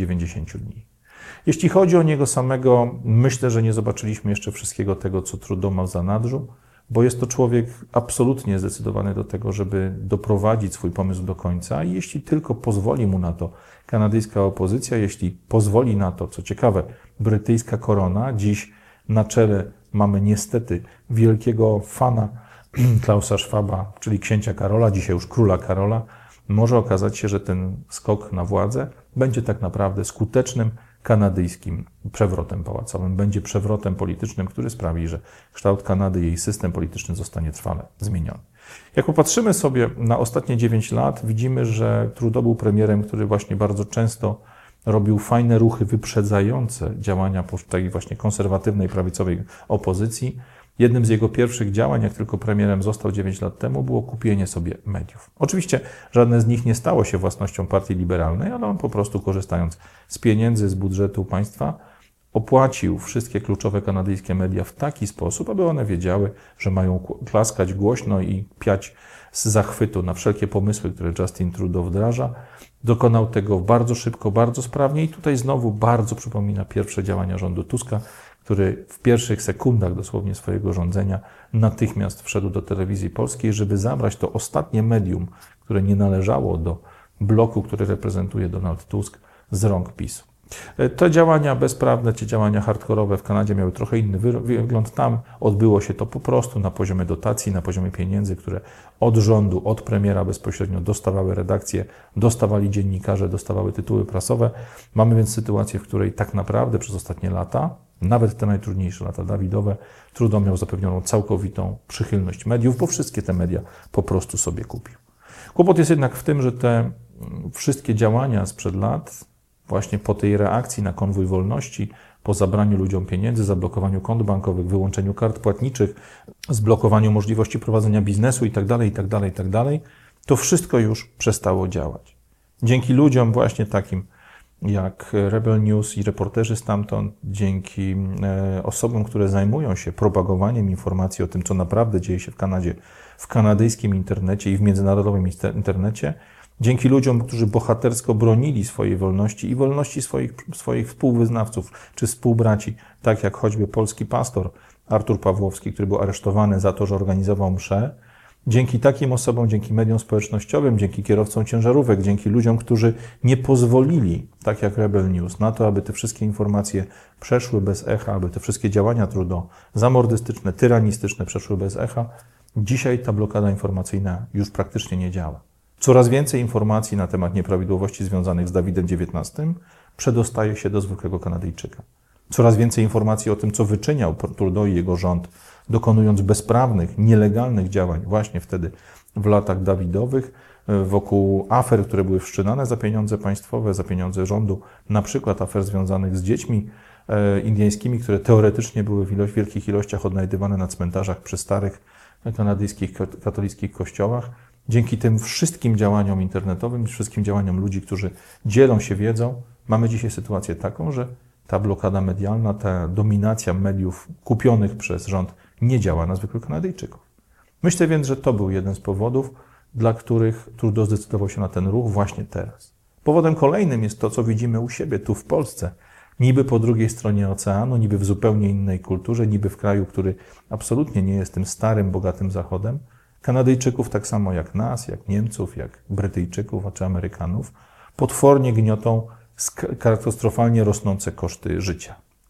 90 dni. Jeśli chodzi o niego samego, myślę, że nie zobaczyliśmy jeszcze wszystkiego tego, co Trudeau ma w zanadrzu, bo jest to człowiek absolutnie zdecydowany do tego, żeby doprowadzić swój pomysł do końca i jeśli tylko pozwoli mu na to kanadyjska opozycja, jeśli pozwoli na to, co ciekawe, brytyjska korona, dziś na czele mamy niestety wielkiego fana Klausa Schwaba, czyli księcia Karola, dzisiaj już króla Karola, może okazać się, że ten skok na władzę będzie tak naprawdę skutecznym kanadyjskim przewrotem pałacowym, będzie przewrotem politycznym, który sprawi, że kształt Kanady i jej system polityczny zostanie trwale zmieniony. Jak popatrzymy sobie na ostatnie 9 lat, widzimy, że Trudeau był premierem, który właśnie bardzo często robił fajne ruchy wyprzedzające działania tej właśnie konserwatywnej, prawicowej opozycji. Jednym z jego pierwszych działań, jak tylko premierem został 9 lat temu, było kupienie sobie mediów. Oczywiście żadne z nich nie stało się własnością partii liberalnej, ale on po prostu, korzystając z pieniędzy z budżetu państwa, opłacił wszystkie kluczowe kanadyjskie media w taki sposób, aby one wiedziały, że mają klaskać głośno i piać z zachwytu na wszelkie pomysły, które Justin Trudeau wdraża. Dokonał tego bardzo szybko, bardzo sprawnie i tutaj znowu bardzo przypomina pierwsze działania rządu Tuska, który w pierwszych sekundach dosłownie swojego rządzenia natychmiast wszedł do telewizji polskiej, żeby zabrać to ostatnie medium, które nie należało do bloku, który reprezentuje Donald Tusk, z rąk PiS-u. Te działania bezprawne, te działania hardkorowe w Kanadzie miały trochę inny wygląd. Tam odbyło się to po prostu na poziomie dotacji, na poziomie pieniędzy, które od rządu, od premiera bezpośrednio dostawały redakcje, dostawali dziennikarze, dostawały tytuły prasowe. Mamy więc sytuację, w której tak naprawdę przez ostatnie lata, nawet te najtrudniejsze lata Dawidowe, Trudeau miał zapewnioną całkowitą przychylność mediów, bo wszystkie te media po prostu sobie kupił. Kłopot jest jednak w tym, że te wszystkie działania sprzed lat, właśnie po tej reakcji na konwój wolności, po zabraniu ludziom pieniędzy, zablokowaniu kont bankowych, wyłączeniu kart płatniczych, zblokowaniu możliwości prowadzenia biznesu itd., to wszystko już przestało działać. Dzięki ludziom właśnie takim jak Rebel News i reporterzy stamtąd, dzięki osobom, które zajmują się propagowaniem informacji o tym, co naprawdę dzieje się w Kanadzie, w kanadyjskim internecie i w międzynarodowym internecie, dzięki ludziom, którzy bohatersko bronili swojej wolności i wolności swoich współwyznawców czy współbraci, tak jak choćby polski pastor Artur Pawłowski, który był aresztowany za to, że organizował mszę. Dzięki takim osobom, dzięki mediom społecznościowym, dzięki kierowcom ciężarówek, dzięki ludziom, którzy nie pozwolili, tak jak Rebel News, na to, aby te wszystkie informacje przeszły bez echa, aby te wszystkie działania Trudeau, zamordystyczne, tyranistyczne przeszły bez echa, dzisiaj ta blokada informacyjna już praktycznie nie działa. Coraz więcej informacji na temat nieprawidłowości związanych z Dawidem XIX przedostaje się do zwykłego Kanadyjczyka. Coraz więcej informacji o tym, co wyczyniał Trudeau i jego rząd, dokonując bezprawnych, nielegalnych działań właśnie wtedy w latach Dawidowych, wokół afer, które były wszczynane za pieniądze państwowe, za pieniądze rządu, na przykład afer związanych z dziećmi indyjskimi, które teoretycznie były w wielkich ilościach odnajdywane na cmentarzach przy starych kanadyjskich katolickich kościołach. Dzięki tym wszystkim działaniom internetowym, wszystkim działaniom ludzi, którzy dzielą się wiedzą, mamy dzisiaj sytuację taką, że ta blokada medialna, ta dominacja mediów kupionych przez rząd nie działa na zwykłych Kanadyjczyków. Myślę więc, że to był jeden z powodów, dla których Trudeau zdecydował się na ten ruch właśnie teraz. Powodem kolejnym jest to, co widzimy u siebie, tu w Polsce. Niby po drugiej stronie oceanu, niby w zupełnie innej kulturze, niby w kraju, który absolutnie nie jest tym starym, bogatym Zachodem. Kanadyjczyków, tak samo jak nas, jak Niemców, jak Brytyjczyków czy Amerykanów, potwornie gniotą katastrofalnie rosnące koszty życia.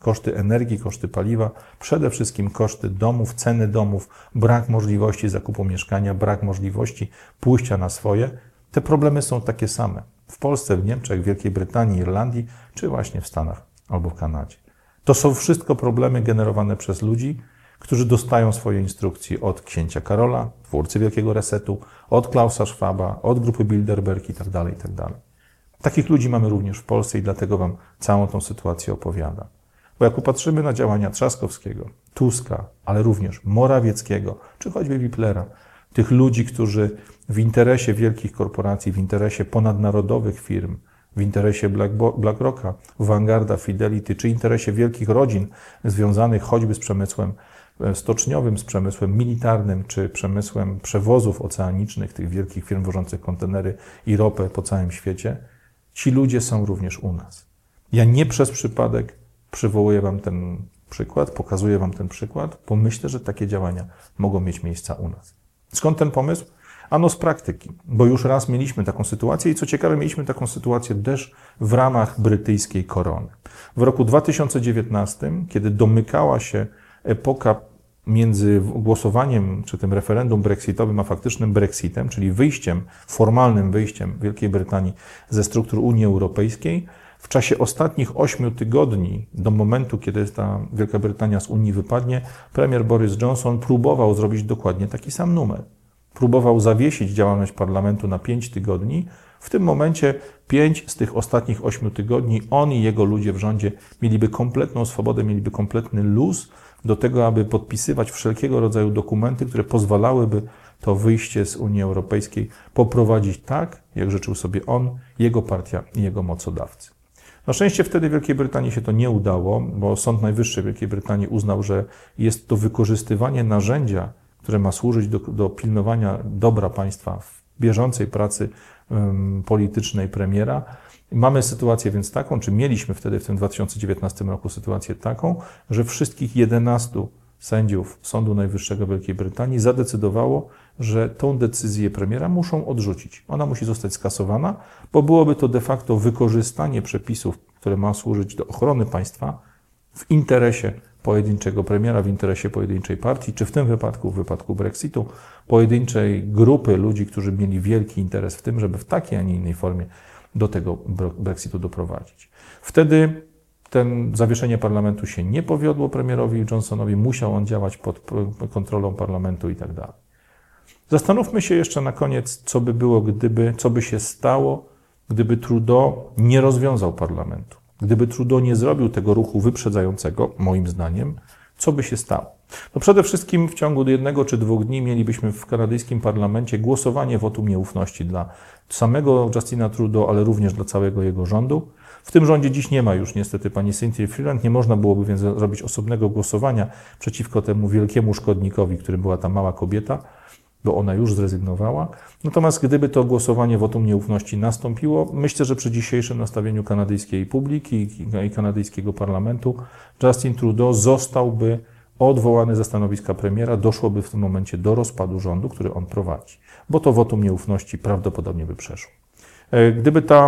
Koszty energii, koszty paliwa, przede wszystkim koszty domów, ceny domów, brak możliwości zakupu mieszkania, brak możliwości pójścia na swoje. Te problemy są takie same w Polsce, w Niemczech, w Wielkiej Brytanii, Irlandii, czy właśnie w Stanach albo w Kanadzie. To są wszystko problemy generowane przez ludzi, którzy dostają swoje instrukcje od księcia Karola, twórcy Wielkiego Resetu, od Klausa Schwaba, od grupy Bilderberg itd., itd. Takich ludzi mamy również w Polsce i dlatego Wam całą tą sytuację opowiadam. Bo jak popatrzymy na działania Trzaskowskiego, Tuska, ale również Morawieckiego, czy choćby Wiplera, tych ludzi, którzy w interesie wielkich korporacji, w interesie ponadnarodowych firm, w interesie BlackRocka, Vanguarda, Fidelity, czy interesie wielkich rodzin związanych choćby z przemysłem stoczniowym, z przemysłem militarnym, czy przemysłem przewozów oceanicznych, tych wielkich firm wożących kontenery i ropę po całym świecie, ci ludzie są również u nas. Ja nie przez przypadek przywołuję Wam ten przykład, pokazuję Wam ten przykład, bo myślę, że takie działania mogą mieć miejsca u nas. Skąd ten pomysł? Ano z praktyki, bo już raz mieliśmy taką sytuację i co ciekawe, mieliśmy taką sytuację też w ramach brytyjskiej korony. W roku 2019, kiedy domykała się epoka między głosowaniem, czy tym referendum brexitowym, a faktycznym Brexitem, czyli formalnym wyjściem Wielkiej Brytanii ze struktur Unii Europejskiej, w czasie ostatnich 8 tygodni, do momentu, kiedy ta Wielka Brytania z Unii wypadnie, premier Boris Johnson próbował zrobić dokładnie taki sam numer. Próbował zawiesić działalność parlamentu na 5 tygodni. W tym momencie 5 z tych ostatnich 8 tygodni on i jego ludzie w rządzie mieliby kompletną swobodę, mieliby kompletny luz do tego, aby podpisywać wszelkiego rodzaju dokumenty, które pozwalałyby to wyjście z Unii Europejskiej poprowadzić tak, jak życzył sobie on, jego partia i jego mocodawcy. Na szczęście wtedy Wielkiej Brytanii się to nie udało, bo Sąd Najwyższy Wielkiej Brytanii uznał, że jest to wykorzystywanie narzędzia, które ma służyć do pilnowania dobra państwa w bieżącej pracy politycznej premiera. Mamy sytuację więc taką, czy mieliśmy wtedy w tym 2019 roku sytuację taką, że wszystkich 11 sędziów Sądu Najwyższego Wielkiej Brytanii zadecydowało, że tą decyzję premiera muszą odrzucić. Ona musi zostać skasowana, bo byłoby to de facto wykorzystanie przepisów, które ma służyć do ochrony państwa w interesie pojedynczego premiera, w interesie pojedynczej partii, czy w tym wypadku, w wypadku Brexitu, pojedynczej grupy ludzi, którzy mieli wielki interes w tym, żeby w takiej, a nie innej formie do tego Brexitu doprowadzić. Wtedy zawieszenie parlamentu się nie powiodło premierowi Johnsonowi, musiał on działać pod kontrolą parlamentu i tak dalej. Zastanówmy się jeszcze na koniec, co by było, co by się stało, gdyby Trudeau nie rozwiązał parlamentu. Gdyby Trudeau nie zrobił tego ruchu wyprzedzającego, moim zdaniem, co by się stało? No przede wszystkim w ciągu 1 czy 2 dni mielibyśmy w kanadyjskim parlamencie głosowanie wotum nieufności dla samego Justina Trudeau, ale również dla całego jego rządu. W tym rządzie dziś nie ma już niestety pani Cynthia Freeland, nie można byłoby więc zrobić osobnego głosowania przeciwko temu wielkiemu szkodnikowi, którym była ta mała kobieta, bo ona już zrezygnowała. Natomiast gdyby to głosowanie wotum nieufności nastąpiło, myślę, że przy dzisiejszym nastawieniu kanadyjskiej publiki i kanadyjskiego parlamentu Justin Trudeau zostałby odwołany ze stanowiska premiera, doszłoby w tym momencie do rozpadu rządu, który on prowadzi, bo to wotum nieufności prawdopodobnie by przeszło. Gdyby ta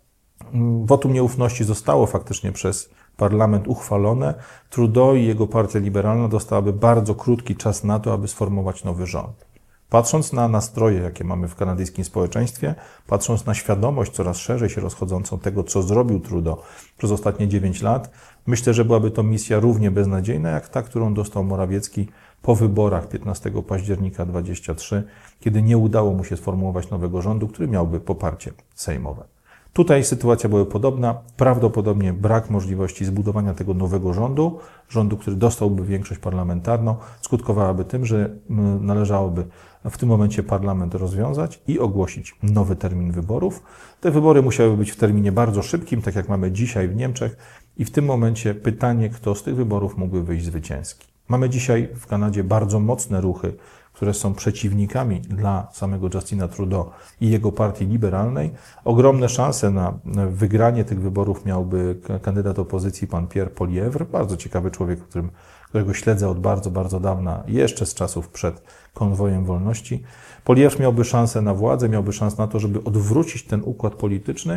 wotum nieufności zostało faktycznie przez parlament uchwalone, Trudeau i jego partia liberalna dostałaby bardzo krótki czas na to, aby sformować nowy rząd. Patrząc na nastroje, jakie mamy w kanadyjskim społeczeństwie, patrząc na świadomość coraz szerzej się rozchodzącą tego, co zrobił Trudeau przez ostatnie 9 lat, myślę, że byłaby to misja równie beznadziejna, jak ta, którą dostał Morawiecki po wyborach 15 października 2023, kiedy nie udało mu się sformułować nowego rządu, który miałby poparcie sejmowe. Tutaj sytuacja była podobna, prawdopodobnie brak możliwości zbudowania tego nowego rządu, który dostałby większość parlamentarną, skutkowałaby tym, że należałoby w tym momencie parlament rozwiązać i ogłosić nowy termin wyborów. Te wybory musiały być w terminie bardzo szybkim, tak jak mamy dzisiaj w Niemczech i w tym momencie pytanie, kto z tych wyborów mógłby wyjść zwycięski. Mamy dzisiaj w Kanadzie bardzo mocne ruchy, które są przeciwnikami dla samego Justina Trudeau i jego partii liberalnej. Ogromne szanse na wygranie tych wyborów miałby kandydat opozycji, pan Pierre Poilievre, bardzo ciekawy człowiek, którego śledzę od bardzo, bardzo dawna, jeszcze z czasów przed konwojem wolności. Poilievre miałby szansę na władzę, miałby szansę na to, żeby odwrócić ten układ polityczny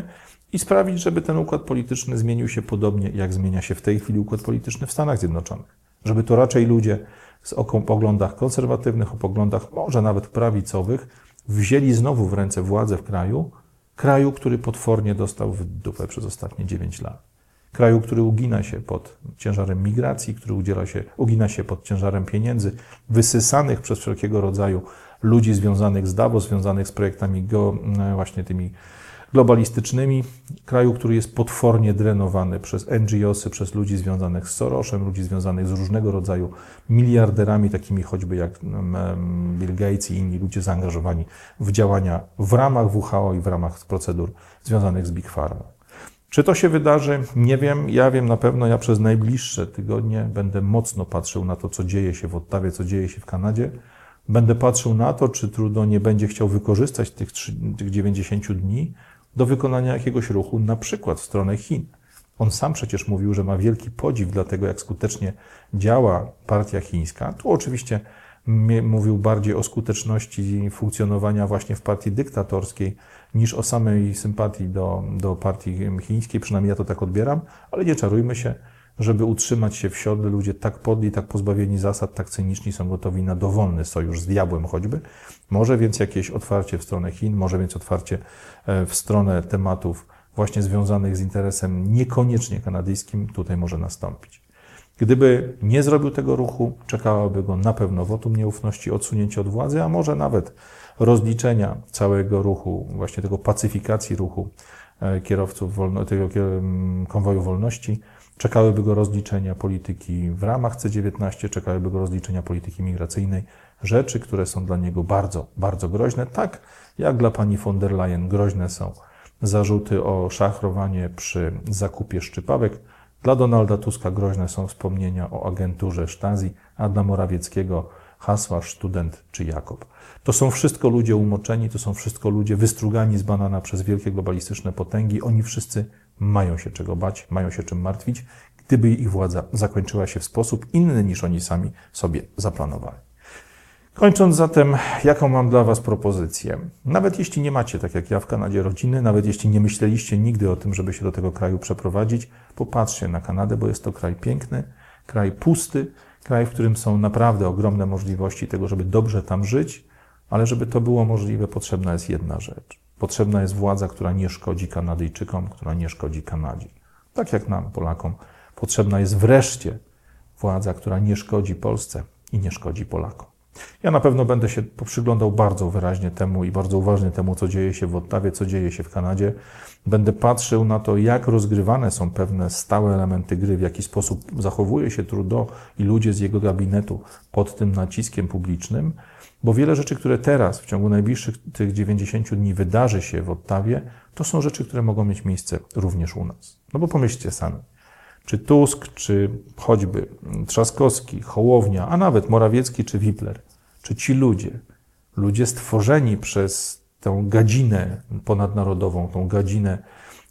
i sprawić, żeby ten układ polityczny zmienił się podobnie, jak zmienia się w tej chwili układ polityczny w Stanach Zjednoczonych. Żeby to raczej ludzie o poglądach konserwatywnych, o poglądach może nawet prawicowych wzięli znowu w ręce władzę w kraju, który potwornie dostał w dupę przez ostatnie 9 lat. Kraju, który ugina się pod ciężarem migracji, który ugina się pod ciężarem pieniędzy wysysanych przez wszelkiego rodzaju ludzi związanych z Davos, związanych z projektami właśnie tymi globalistycznymi. Kraju, który jest potwornie drenowany przez NGO-sy, przez ludzi związanych z Sorosem, ludzi związanych z różnego rodzaju miliarderami, takimi choćby jak Bill Gates i inni ludzie zaangażowani w działania w ramach WHO i w ramach procedur związanych z Big Pharma. Czy to się wydarzy? Nie wiem. Ja wiem na pewno, ja przez najbliższe tygodnie będę mocno patrzył na to, co dzieje się w Ottawie, co dzieje się w Kanadzie. Będę patrzył na to, czy Trudeau nie będzie chciał wykorzystać tych 90 dni do wykonania jakiegoś ruchu, na przykład w stronę Chin. On sam przecież mówił, że ma wielki podziw dla tego, jak skutecznie działa partia chińska. Tu oczywiście mówił bardziej o skuteczności funkcjonowania właśnie w partii dyktatorskiej, niż o samej sympatii do partii chińskiej, przynajmniej ja to tak odbieram, ale nie czarujmy się, żeby utrzymać się w siodle, ludzie tak podli, tak pozbawieni zasad, tak cyniczni są gotowi na dowolny sojusz z diabłem choćby. Może więc jakieś otwarcie w stronę Chin, może więc otwarcie w stronę tematów właśnie związanych z interesem niekoniecznie kanadyjskim tutaj może nastąpić. Gdyby nie zrobił tego ruchu, czekałoby go na pewno wotum nieufności, odsunięcie od władzy, a może nawet rozliczenia całego ruchu, właśnie tego pacyfikacji ruchu kierowców tego konwoju wolności. Czekałyby go rozliczenia polityki w ramach C-19, czekałyby go rozliczenia polityki migracyjnej, rzeczy, które są dla niego bardzo, bardzo groźne, tak jak dla pani von der Leyen groźne są zarzuty o szachrowanie przy zakupie szczypawek, dla Donalda Tuska groźne są wspomnienia o agenturze Stasi, a dla Morawieckiego hasła student czy Jakob. To są wszystko ludzie umoczeni, to są wszystko ludzie wystrugani z banana przez wielkie globalistyczne potęgi. Oni wszyscy mają się czego bać, mają się czym martwić, gdyby ich władza zakończyła się w sposób inny niż oni sami sobie zaplanowali. Kończąc zatem, jaką mam dla Was propozycję? Nawet jeśli nie macie, tak jak ja w Kanadzie, rodziny, nawet jeśli nie myśleliście nigdy o tym, żeby się do tego kraju przeprowadzić, popatrzcie na Kanadę, bo jest to kraj piękny, kraj pusty, kraj, w którym są naprawdę ogromne możliwości tego, żeby dobrze tam żyć, ale żeby to było możliwe, potrzebna jest jedna rzecz. Potrzebna jest władza, która nie szkodzi Kanadyjczykom, która nie szkodzi Kanadzie. Tak jak nam, Polakom, potrzebna jest wreszcie władza, która nie szkodzi Polsce i nie szkodzi Polakom. Ja na pewno będę się przyglądał bardzo wyraźnie temu i bardzo uważnie temu, co dzieje się w Ottawie, co dzieje się w Kanadzie. Będę patrzył na to, jak rozgrywane są pewne stałe elementy gry, w jaki sposób zachowuje się Trudeau i ludzie z jego gabinetu pod tym naciskiem publicznym, bo wiele rzeczy, które teraz, w ciągu najbliższych tych 90 dni wydarzy się w Ottawie, to są rzeczy, które mogą mieć miejsce również u nas. No bo pomyślcie sami. Czy Tusk, czy choćby Trzaskowski, Hołownia, a nawet Morawiecki czy Wipler, czy ci ludzie stworzeni przez tę gadzinę ponadnarodową, tą gadzinę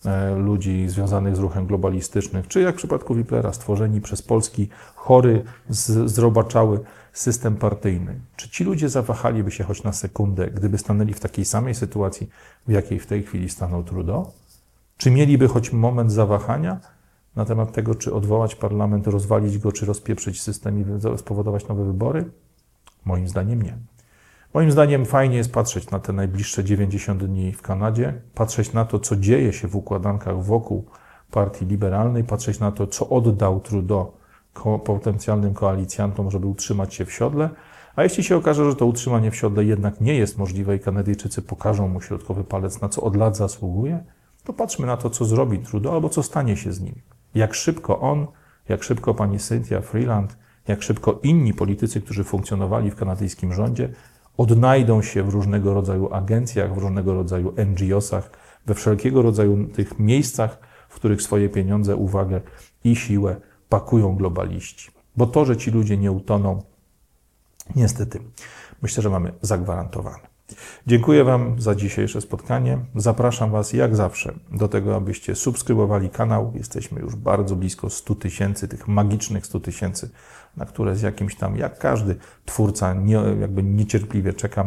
ludzi związanych z ruchem globalistycznym, czy jak w przypadku Wiplera, stworzeni przez polski, chory, zrobaczały system partyjny. Czy ci ludzie zawahaliby się choć na sekundę, gdyby stanęli w takiej samej sytuacji, w jakiej w tej chwili stanął Trudeau? Czy mieliby choć moment zawahania na temat tego, czy odwołać parlament, rozwalić go, czy rozpieprzyć system i spowodować nowe wybory? Moim zdaniem nie. Moim zdaniem fajnie jest patrzeć na te najbliższe 90 dni w Kanadzie, patrzeć na to, co dzieje się w układankach wokół partii liberalnej, patrzeć na to, co oddał Trudeau potencjalnym koalicjantom, żeby utrzymać się w siodle, a jeśli się okaże, że to utrzymanie w siodle jednak nie jest możliwe i Kanadyjczycy pokażą mu środkowy palec, na co od lat zasługuje, to patrzmy na to, co zrobi Trudeau albo co stanie się z nim. Jak szybko on, jak szybko pani Cynthia Freeland, jak szybko inni politycy, którzy funkcjonowali w kanadyjskim rządzie, odnajdą się w różnego rodzaju agencjach, w różnego rodzaju NGO-sach, we wszelkiego rodzaju tych miejscach, w których swoje pieniądze, uwagę i siłę pakują globaliści. Bo to, że ci ludzie nie utoną, niestety, myślę, że mamy zagwarantowane. Dziękuję Wam za dzisiejsze spotkanie. Zapraszam Was jak zawsze do tego, abyście subskrybowali kanał. Jesteśmy już bardzo blisko 100 000, tych magicznych 100 000, na które z jakimś tam, jak każdy twórca, jakby niecierpliwie czekam.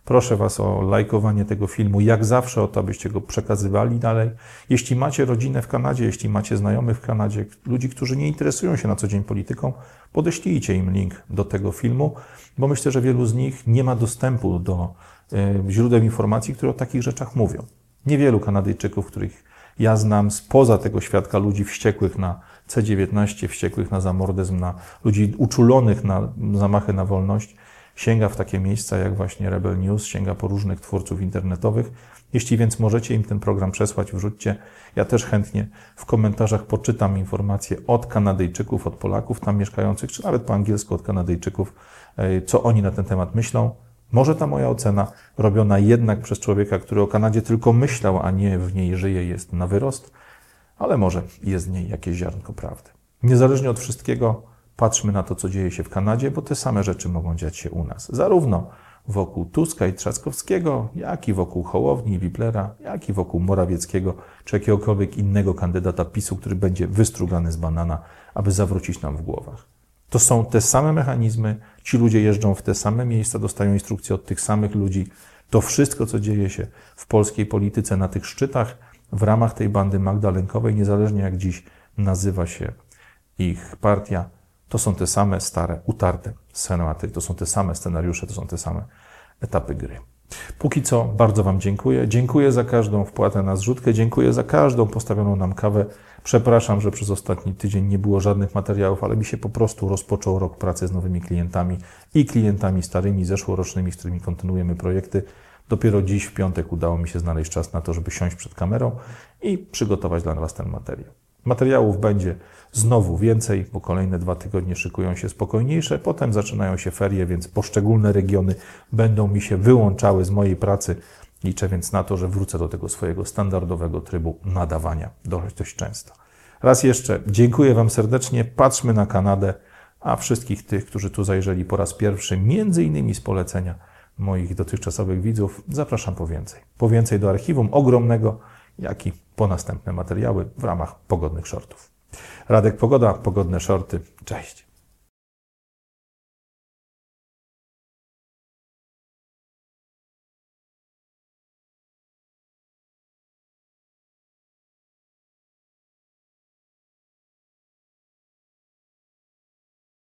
Proszę Was o lajkowanie tego filmu, jak zawsze o to, abyście go przekazywali dalej. Jeśli macie rodzinę w Kanadzie, jeśli macie znajomych w Kanadzie, ludzi, którzy nie interesują się na co dzień polityką, podeślijcie im link do tego filmu, bo myślę, że wielu z nich nie ma dostępu do źródeł informacji, które o takich rzeczach mówią. Niewielu Kanadyjczyków, których ja znam spoza tego świadka ludzi wściekłych na C-19, wściekłych na zamordyzm, na ludzi uczulonych na zamachy na wolność, sięga w takie miejsca jak właśnie Rebel News, sięga po różnych twórców internetowych. Jeśli więc możecie im ten program przesłać, wrzućcie. Ja też chętnie w komentarzach poczytam informacje od Kanadyjczyków, od Polaków tam mieszkających, czy nawet po angielsku od Kanadyjczyków, co oni na ten temat myślą. Może ta moja ocena, robiona jednak przez człowieka, który o Kanadzie tylko myślał, a nie w niej żyje, jest na wyrost, ale może jest w niej jakieś ziarnko prawdy. Niezależnie od wszystkiego, patrzmy na to, co dzieje się w Kanadzie, bo te same rzeczy mogą dziać się u nas. Zarówno wokół Tuska i Trzaskowskiego, jak i wokół Hołowni i Wiplera, jak i wokół Morawieckiego, czy jakiegokolwiek innego kandydata PiS-u, który będzie wystrugany z banana, aby zawrócić nam w głowach. To są te same mechanizmy, ci ludzie jeżdżą w te same miejsca, dostają instrukcje od tych samych ludzi. To wszystko, co dzieje się w polskiej polityce na tych szczytach, w ramach tej bandy magdalenkowej, niezależnie jak dziś nazywa się ich partia, to są te same stare, utarte schematy, to są te same scenariusze, to są te same etapy gry. Póki co bardzo Wam dziękuję. Dziękuję za każdą wpłatę na zrzutkę, dziękuję za każdą postawioną nam kawę. Przepraszam, że przez ostatni tydzień nie było żadnych materiałów, ale mi się po prostu rozpoczął rok pracy z nowymi klientami i klientami starymi, zeszłorocznymi, z którymi kontynuujemy projekty. Dopiero dziś, w piątek, udało mi się znaleźć czas na to, żeby siąść przed kamerą i przygotować dla Was ten materiał. Materiałów będzie znowu więcej, bo kolejne 2 tygodnie szykują się spokojniejsze, potem zaczynają się ferie, więc poszczególne regiony będą mi się wyłączały z mojej pracy. Liczę więc na to, że wrócę do tego swojego standardowego trybu nadawania dość często. Raz jeszcze dziękuję Wam serdecznie, patrzmy na Kanadę, a wszystkich tych, którzy tu zajrzeli po raz pierwszy, między innymi z polecenia moich dotychczasowych widzów, zapraszam po więcej. Po więcej do archiwum ogromnego, jak i po następne materiały w ramach Pogodnych Shortów. Radek Pogoda, Pogodne Shorty. Cześć!